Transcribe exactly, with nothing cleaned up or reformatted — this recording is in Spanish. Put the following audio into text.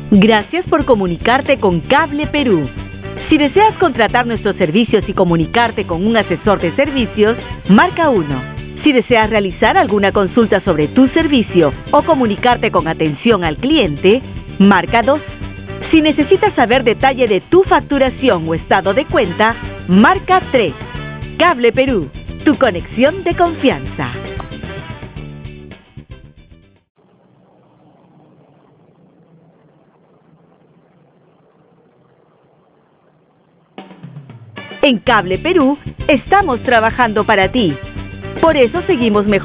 Gracias por comunicarte con Cable Perú. Si deseas contratar nuestros servicios y comunicarte con un asesor de servicios, marca uno. Si deseas realizar alguna consulta sobre tu servicio o comunicarte con atención al cliente, marca dos. Si necesitas saber detalle de tu facturación o estado de cuenta, marca tres. Cable Perú, tu conexión de confianza. En Cable Perú, estamos trabajando para ti. Por eso seguimos mejorando.